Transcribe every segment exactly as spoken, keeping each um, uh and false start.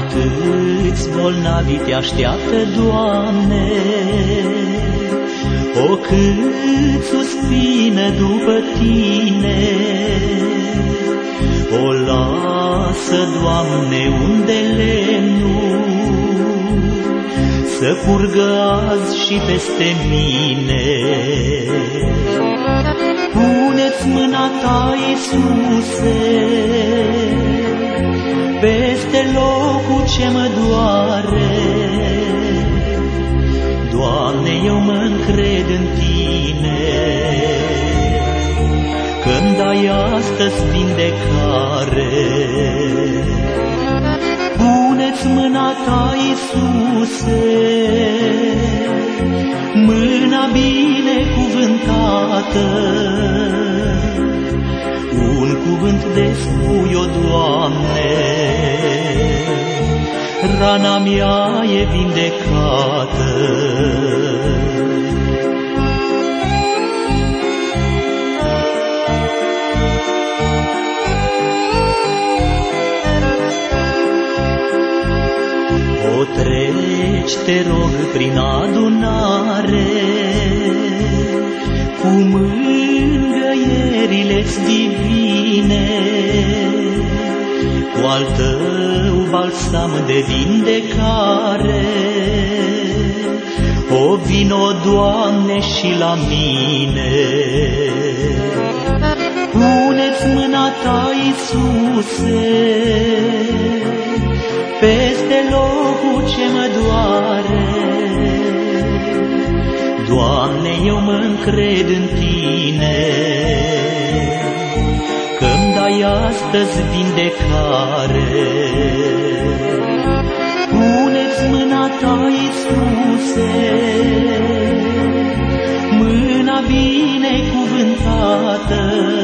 Atâți bolnavi te așteaptă, Doamne, o cât suspină după Tine. O lasă, Doamne, unde lemnul să curgă azi și peste mine. Pune-ți mâna Ta, Iisuse, peste locul ce mă doare. Doamne, eu mă încred în Tine, că-mi dai astăzi vindecare. Pune-ți mâna Ta, Iisuse, mâna binecuvântată. Un cuvânt de spui-o, Doamne, rana mea e vindecată. O treci, te rog, prin adunare, cu mângâierile-ți divine, cu al Tău balsam de vindecare. O vino, Doamne, și la mine. Pune-ți mâna Ta, Iisuse, peste locul ce mă doare. Doamne, eu mă încred în Tine, că-mi dai astăzi vindecare. Pune-ți mâna Ta, Iisuse, mâna binecuvântată.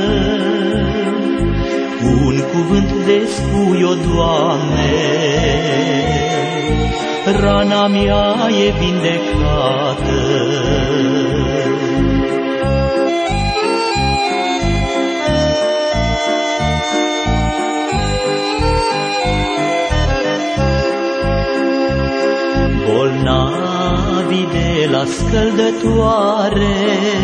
Un cuvânt de spui-o, Doamne, rana mea e vindecată. Bolnavii de la scăldătoare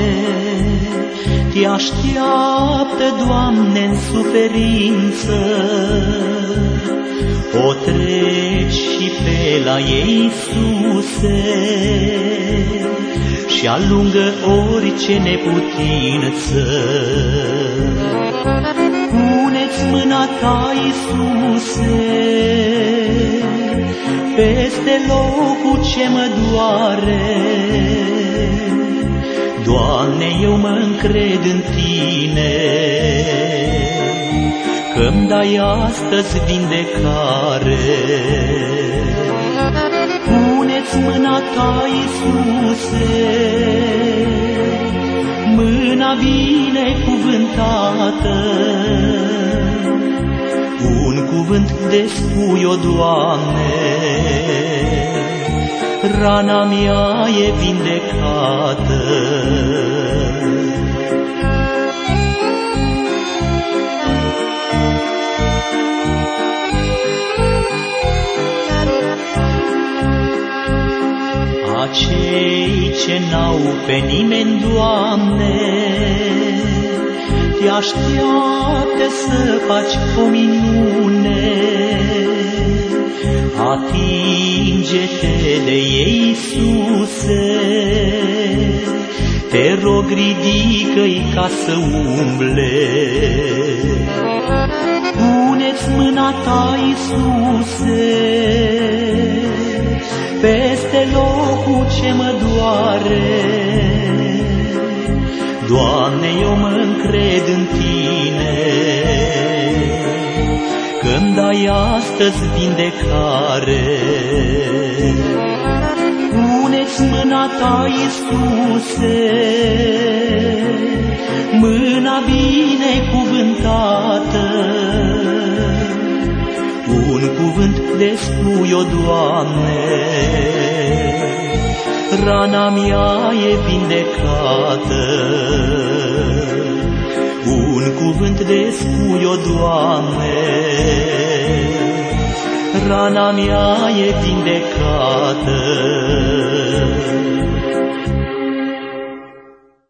Te așteaptă, Doamne, în suferință. O treci și pe la ei, Iisuse, și alungă orice neputință. Pune-ți mâna Ta, Iisuse, peste locul ce mă doare. Doamne, eu mă încred în Tine, că-mi dai astăzi vindecare. Pune-ți mâna Ta, Iisuse, mâna binecuvântată. Un cuvânt de spui-o, Doamne, rana mea e vindecată. Acei ce n-au pe nimeni, Doamne, Te așteaptă să faci o minune. Atinge-te de ei, Iisuse, te rog, ridică-i ca să umble. Pune-ți mâna Ta, Iisuse, peste locul ce mă doare. Doamne, eu mă încred în Tine, că-mi dai astăzi vindecare. Pune-ți mâna Ta, Iisuse, mâna binecuvântată. Un cuvânt de spui-o, Doamne, rana mea e vindecată. Un cuvânt de spui-o, Doamne, rana mea e vindecată.